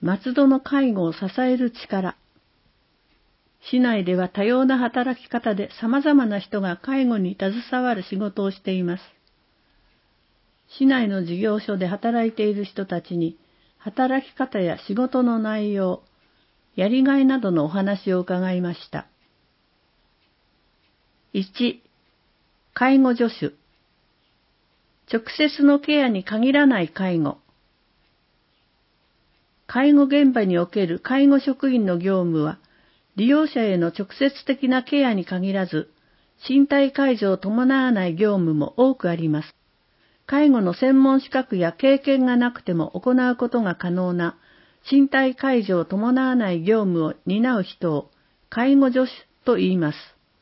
松戸の介護を支える力。市内では多様な働き方で様々な人が介護に携わる仕事をしています。市内の事業所で働いている人たちに、働き方や仕事の内容、やりがいなどのお話を伺いました。1、介護助手。直接のケアに限らない介護。介護現場における介護職員の業務は、利用者への直接的なケアに限らず、身体介助を伴わない業務も多くあります。介護の専門資格や経験がなくても行うことが可能な身体介助を伴わない業務を担う人を介護助手と言います。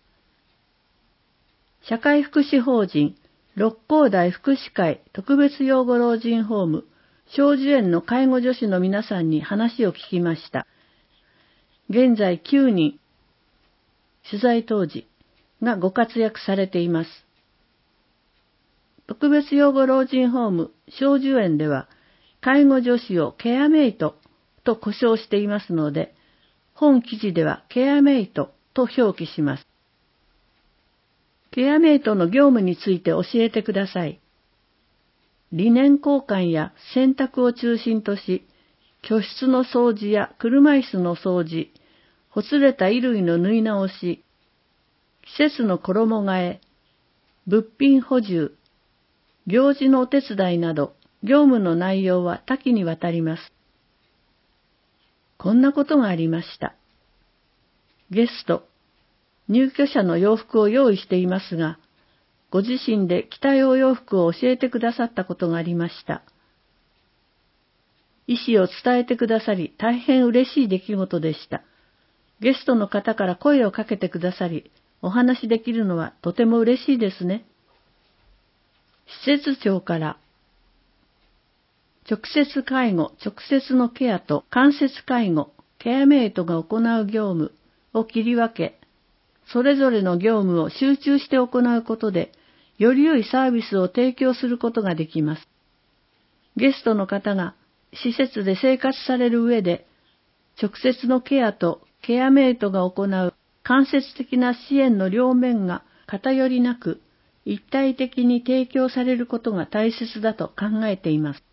社会福祉法人六甲台福祉会特別養護老人ホーム松寿園の介護助手の皆さんに話を聞きました。現在9人、取材当時がご活躍されています。特別養護老人ホーム松寿園では、介護助手をケアメイトと呼称していますので、本記事ではケアメイトと表記します。ケアメイトの業務について教えてください。理念交換や洗濯を中心とし、居室の掃除や車椅子の掃除、ほつれた衣類の縫い直し、季節の衣替え、物品補充、行事のお手伝いなど、業務の内容は多岐にわたります。こんなことがありました。ゲスト、入居者の洋服を用意していますが、ご自身で着たいお洋服を教えてくださったことがありました。意思を伝えてくださり、大変嬉しい出来事でした。ゲストの方から声をかけてくださり、お話しできるのはとても嬉しいですね。施設長から、直接介護、直接のケアと間接介護、ケアメイトが行う業務を切り分け、それぞれの業務を集中して行うことで、より良いサービスを提供することができます。ゲストの方が施設で生活される上で、直接のケアとケアメイトが行う間接的な支援の両面が偏りなく、一体的に提供されることが大切だと考えています。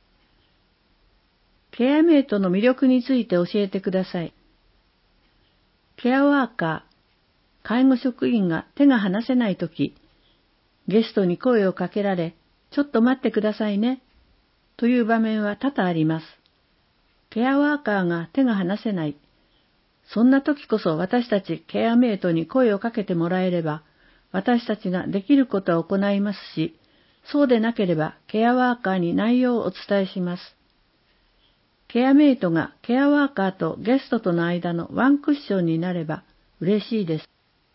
ケアメイトの魅力について教えてください。ケアワーカー、介護職員が手が離せないとき、ゲストに声をかけられ、ちょっと待ってくださいね、という場面は多々あります。ケアワーカーが手が離せない。そんな時こそ私たちケアメイトに声をかけてもらえれば、私たちができることを行いますし、そうでなければケアワーカーに内容をお伝えします。ケアメイトがケアワーカーとゲストとの間のワンクッションになれば嬉しいです。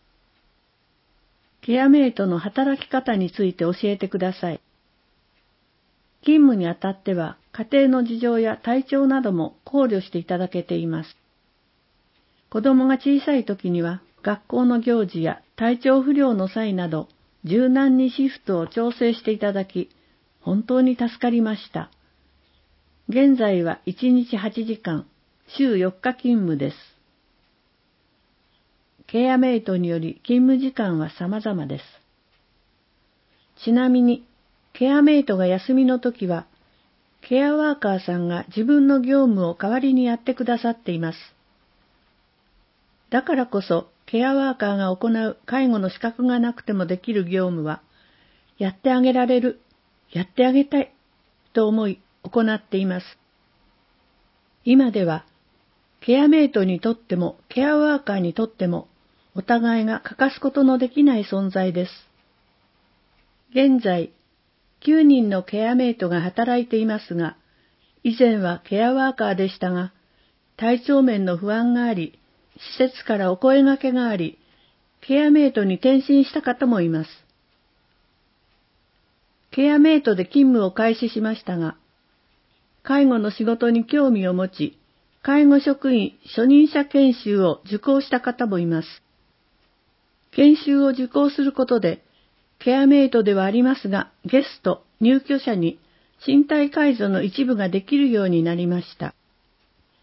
ケアメイトの働き方について教えてください。勤務にあたっては家庭の事情や体調なども考慮していただけています。子供が小さい時には学校の行事や体調不良の際など柔軟にシフトを調整していただき、本当に助かりました。現在は1日8時間、週4日勤務です。ケアメイトにより勤務時間は様々です。ちなみに、ケアメイトが休みの時は、ケアワーカーさんが自分の業務を代わりにやってくださっています。だからこそ、ケアワーカーが行う介護の資格がなくてもできる業務は、やってあげられる、やってあげたい、と思い行っています。今では、ケアメイトにとってもケアワーカーにとっても、お互いが欠かすことのできない存在です。現在、9人のケアメイトが働いていますが、以前はケアワーカーでしたが、体調面の不安があり、施設からお声掛けがあり、ケアメイトに転身した方もいます。ケアメイトで勤務を開始しましたが、介護の仕事に興味を持ち、介護職員初任者研修を受講した方もいます。研修を受講することで、ケアメイトではありますが、ゲスト、入居者に身体介助の一部ができるようになりました。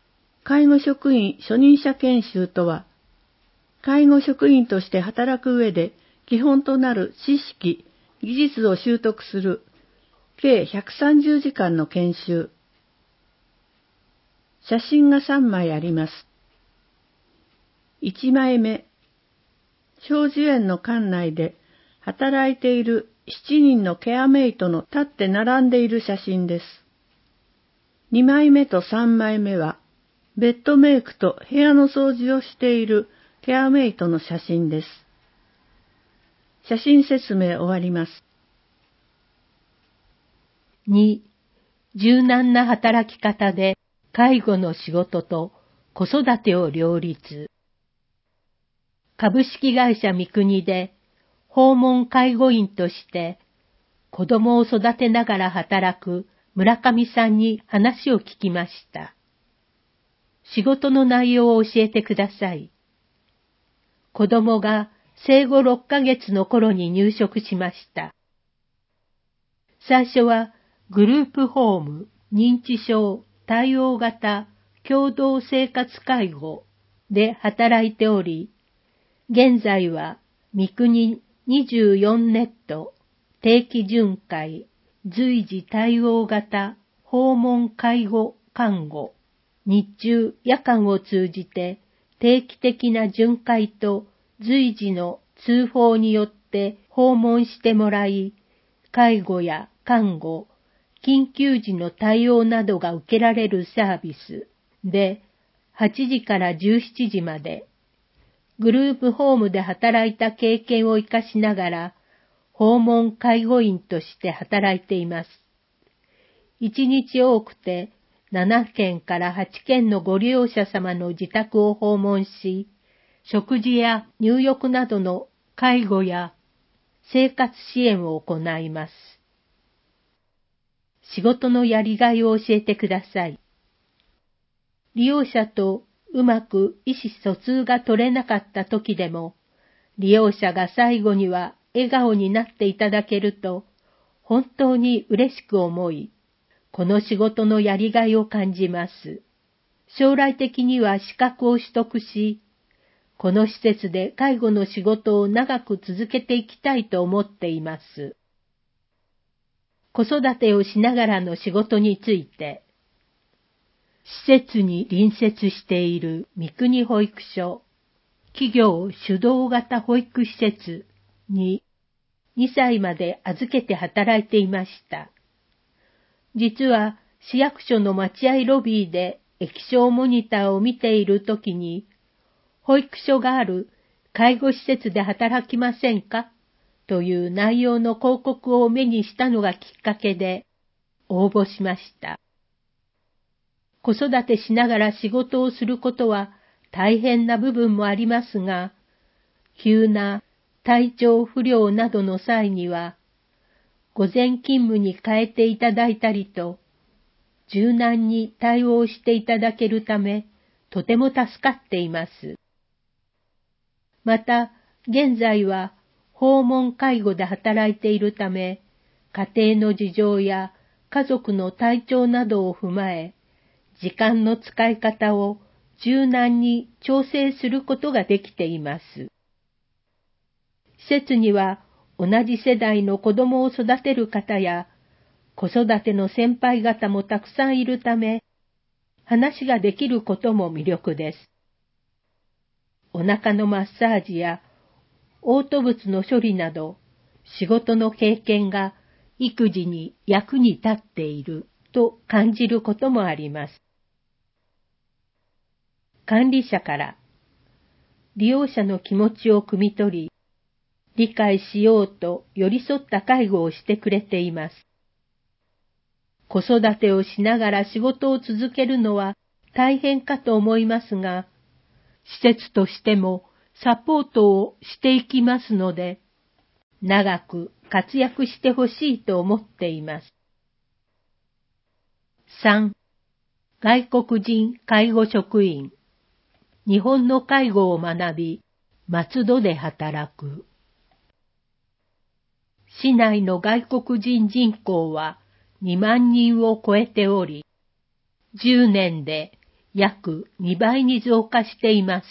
介護職員初任者研修とは、介護職員として働く上で基本となる知識、技術を習得する計130時間の研修。写真が3枚あります。1枚目、小寿園の館内で働いている7人のケアメイトの立って並んでいる写真です。2枚目と3枚目は、ベッドメイクと部屋の掃除をしているケアメイトの写真です。写真説明終わります。 2、柔軟な働き方で介護の仕事と子育てを両立。株式会社三国で訪問介護員として子供を育てながら働く村上さんに話を聞きました。仕事の内容を教えてください。子供が生後6ヶ月の頃に入職しました。最初はグループホーム、認知症、対応型、共同生活介護で働いており、現在は三国24ネット、定期巡回、随時対応型、訪問介護看護、日中夜間を通じて定期的な巡回と随時の通報によって訪問してもらい、介護や看護、緊急時の対応などが受けられるサービスで、8時から17時まで、グループホームで働いた経験を活かしながら、訪問介護員として働いています。1日多くて7件から8件のご利用者様の自宅を訪問し、食事や入浴などの介護や生活支援を行います。仕事のやりがいを教えてください。利用者とうまく意思疎通が取れなかった時でも、利用者が最後には笑顔になっていただけると、本当に嬉しく思い、この仕事のやりがいを感じます。将来的には資格を取得し、この施設で介護の仕事を長く続けていきたいと思っています。子育てをしながらの仕事について、施設に隣接している三国保育所、企業主導型保育施設に2歳まで預けて働いていました。実は市役所の待合ロビーで液晶モニターを見ているときに、保育所がある介護施設で働きませんかという内容の広告を目にしたのがきっかけで応募しました。子育てしながら仕事をすることは大変な部分もありますが、急な体調不良などの際には、午前勤務に変えていただいたりと、柔軟に対応していただけるため、とても助かっています。また、現在は訪問介護で働いているため、家庭の事情や家族の体調などを踏まえ、時間の使い方を柔軟に調整することができています。施設には同じ世代の子供を育てる方や子育ての先輩方もたくさんいるため、話ができることも魅力です。お腹のマッサージや嘔吐物の処理など、仕事の経験が育児に役に立っていると感じることもあります。管理者から利用者の気持ちを汲み取り、理解しようと寄り添った介護をしてくれています。子育てをしながら仕事を続けるのは大変かと思いますが、施設としてもサポートをしていきますので、長く活躍してほしいと思っています。3. 外国人介護職員。日本の介護を学び、松戸で働く。市内の外国人人口は2万人を超えており、10年で約2倍に増加しています。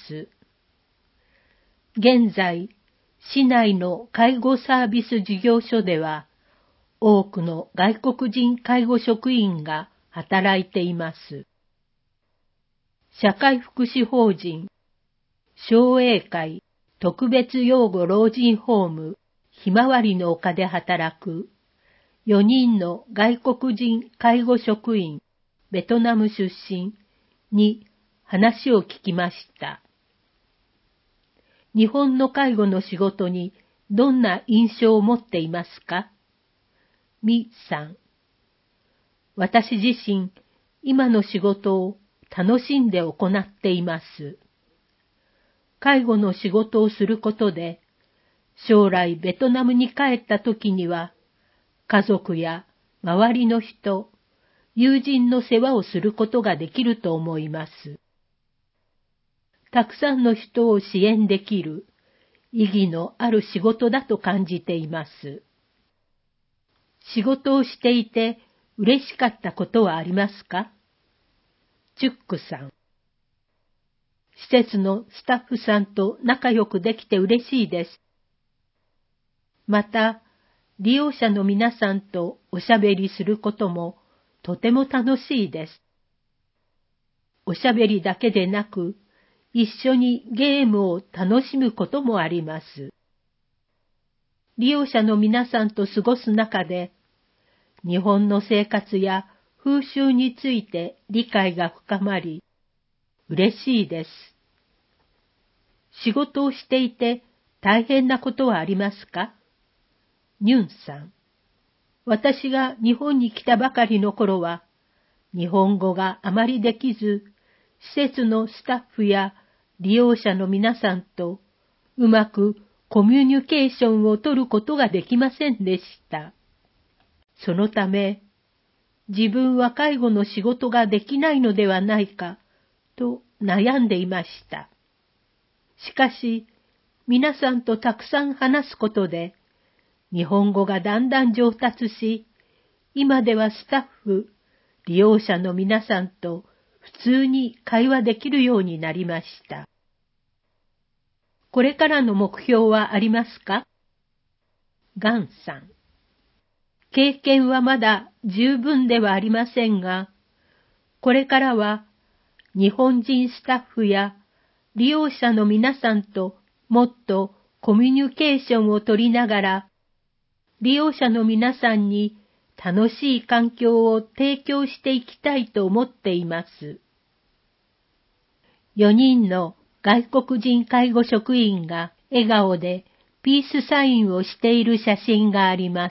現在、市内の介護サービス事業所では、多くの外国人介護職員が働いています。社会福祉法人、昭栄会特別養護老人ホームひまわりの丘で働く4人の外国人介護職員ベトナム出身に話を聞きました。日本の介護の仕事にどんな印象を持っていますか？ミさん。私自身、今の仕事を楽しんで行っています。介護の仕事をすることで、将来ベトナムに帰った時には、家族や周りの人、友人の世話をすることができると思います。たくさんの人を支援できる意義のある仕事だと感じています。仕事をしていて嬉しかったことはありますか？チュックさん。施設のスタッフさんと仲良くできて嬉しいです。また、利用者の皆さんとおしゃべりすることもとても楽しいです。おしゃべりだけでなく、一緒にゲームを楽しむこともあります。利用者の皆さんと過ごす中で、日本の生活や風習について理解が深まり、嬉しいです。仕事をしていて大変なことはありますか？ニュンさん。私が日本に来たばかりの頃は、日本語があまりできず、施設のスタッフや利用者の皆さんとうまくコミュニケーションを取ることができませんでした。そのため、自分は介護の仕事ができないのではないかと悩んでいました。しかし、皆さんとたくさん話すことで、日本語がだんだん上達し、今ではスタッフ、利用者の皆さんと普通に会話できるようになりました。これからの目標はありますか？ガンさん。経験はまだ十分ではありませんが、これからは日本人スタッフや利用者の皆さんともっとコミュニケーションを取りながら、利用者の皆さんに楽しい環境を提供していきたいと思っています。4人の外国人介護職員が笑顔でピースサインをしている写真があります。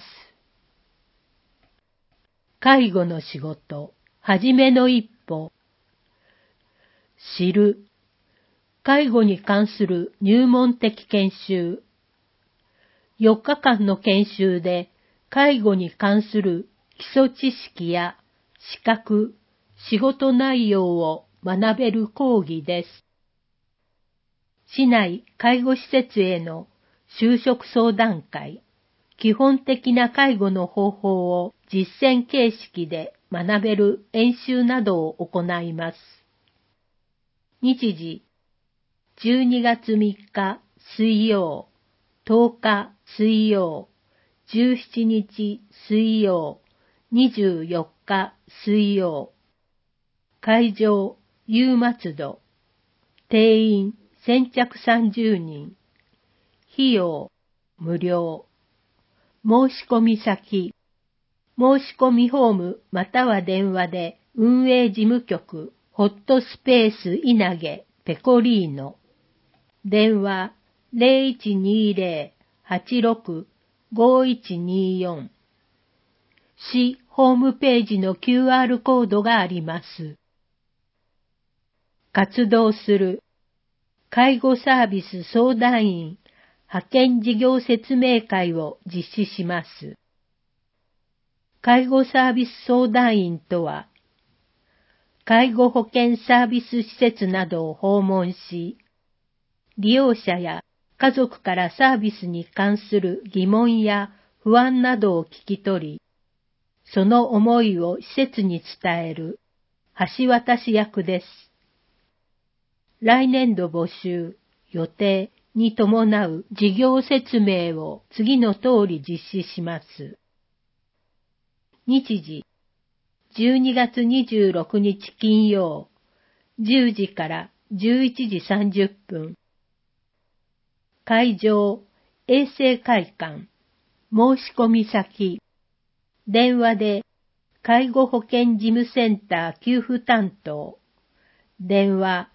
介護の仕事、はじめの一歩。知る。介護に関する入門的研修。4日間の研修で介護に関する基礎知識や資格、仕事内容を学べる講義です。市内介護施設への就職相談会、基本的な介護の方法を実践形式で学べる演習などを行います。日時、12月3日水曜、10日水曜、17日水曜、24日水曜。会場、夕松戸。定員、先着30人。費用、無料。申し込み先、申し込みフォームまたは電話で運営事務局、ホットスペース稲毛ペコリーノ。電話 0120-86-5124。市ホームページの QR コードがあります。活動する介護サービス相談員派遣事業説明会を実施します。介護サービス相談員とは、介護保険サービス施設などを訪問し、利用者や家族からサービスに関する疑問や不安などを聞き取り、その思いを施設に伝える橋渡し役です。 来年度募集、予定に伴う事業説明を次の通り実施します。日時、12月26日金曜、10時から11時30分。会場、衛生会館、申し込み先、電話で、介護保険事務センター給付担当、電話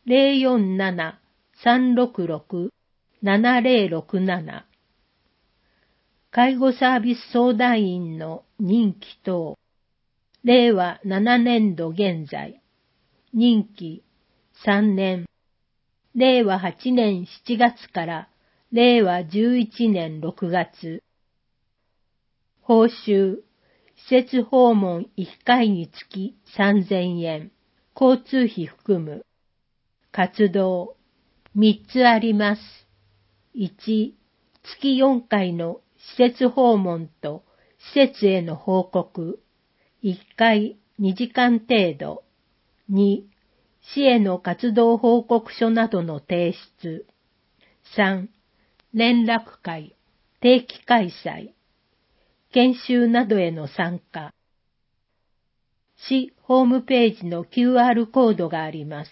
047-366-7067、介護サービス相談員の任期等、令和7年度現在、任期3年、令和8年7月から令和11年6月、報酬、施設訪問1回につき3000円、交通費含む。活動、3つあります。1、月4回の施設訪問と施設への報告。1回2時間程度。2、市への活動報告書などの提出。3、連絡会、定期開催。研修などへの参加。市ホームページの QR コードがあります。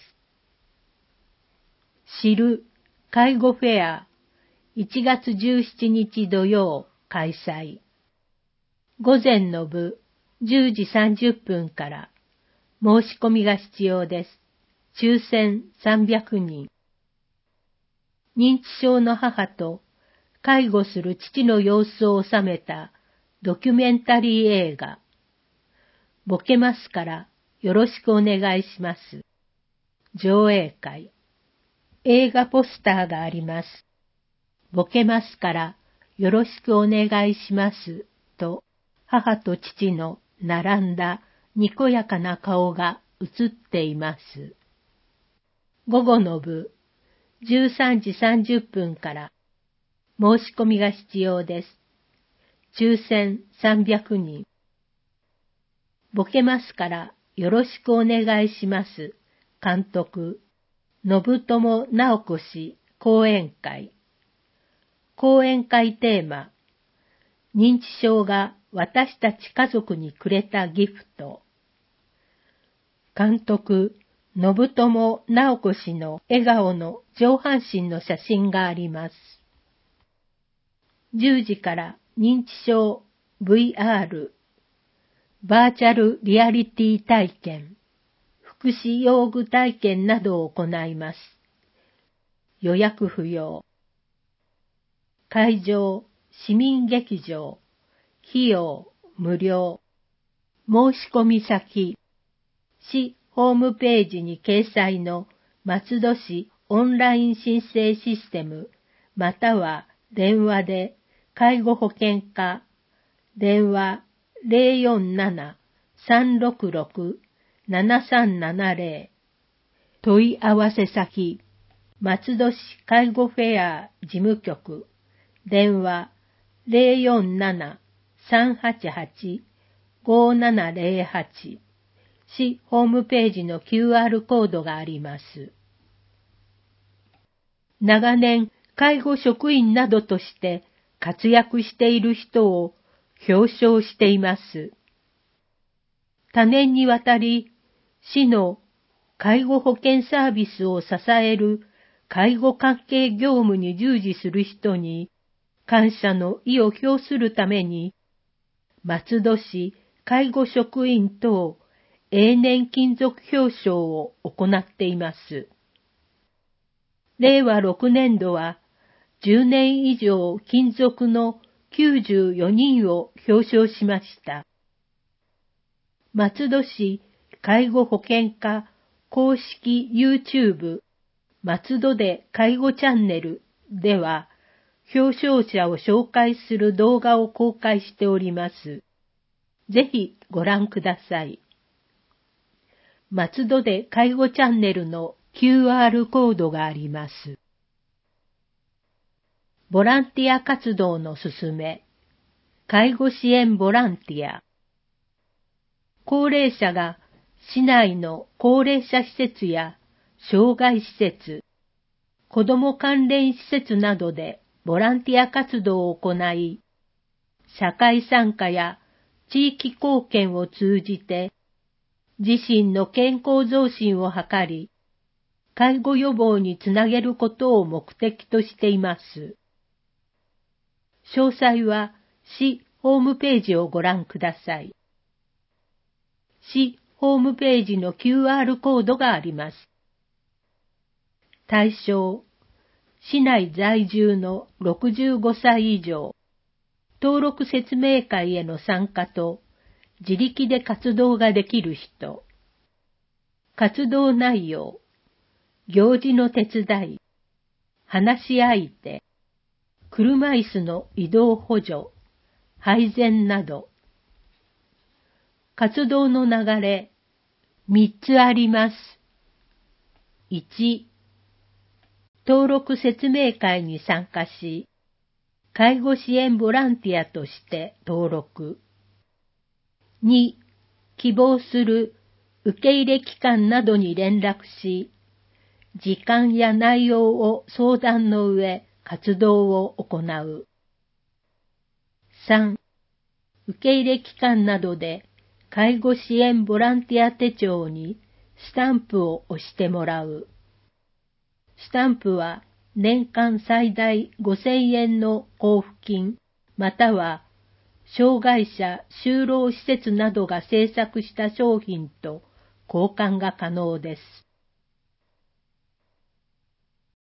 知る介護フェア1月17日土曜開催。午前の部10時30分から申し込みが必要です。抽選300人。認知症の母と介護する父の様子を収めたドキュメンタリー映画。ボケますからよろしくお願いします。上映会。映画ポスターがあります。ボケますからよろしくお願いしますと母と父の並んだにこやかな顔が映っています。午後の部13時30分から申し込みが必要です。抽選300人。ボケますからよろしくお願いします。監督、信友直子氏講演会。講演会テーマ、認知症が私たち家族にくれたギフト。監督、信友直子氏の笑顔の上半身の写真があります。10時から認知症 VR、バーチャルリアリティ体験、福祉用具体験などを行います。予約不要。会場、市民劇場、費用、無料。申し込み先、市ホームページに掲載の松戸市オンライン申請システム、または電話で介護保険課、電話 047-366-7370 問い合わせ先、松戸市介護フェア事務局、電話 047-388-5708 市ホームページの QR コードがあります。長年、介護職員などとして活躍している人を表彰しています。多年にわたり、市の介護保険サービスを支える介護関係業務に従事する人に感謝の意を表するために、松戸市介護職員等永年勤続表彰を行っています。令和6年度は10年以上勤続の94人を表彰しました。松戸市介護保険課公式 YouTube 松戸で介護チャンネルでは表彰者を紹介する動画を公開しております。ぜひご覧ください。松戸で介護チャンネルの QR コードがあります。ボランティア活動のすすめ。介護支援ボランティア。高齢者が市内の高齢者施設や障害施設、子ども関連施設などでボランティア活動を行い、社会参加や地域貢献を通じて、自身の健康増進を図り、介護予防につなげることを目的としています。詳細は市ホームページをご覧ください。市ホームページの QR コードがあります。対象、市内在住の65歳以上、登録説明会への参加と自力で活動ができる人。活動内容、行事の手伝い、話し相手、車椅子の移動補助、配膳など。活動の流れ、3つあります。1、登録説明会に参加し、介護支援ボランティアとして登録。2、希望する受け入れ機関などに連絡し、時間や内容を相談の上、活動を行う。3、受け入れ機関などで介護支援ボランティア手帳にスタンプを押してもらう。スタンプは年間最大5000円の交付金、または障害者就労施設などが制作した商品と交換が可能です。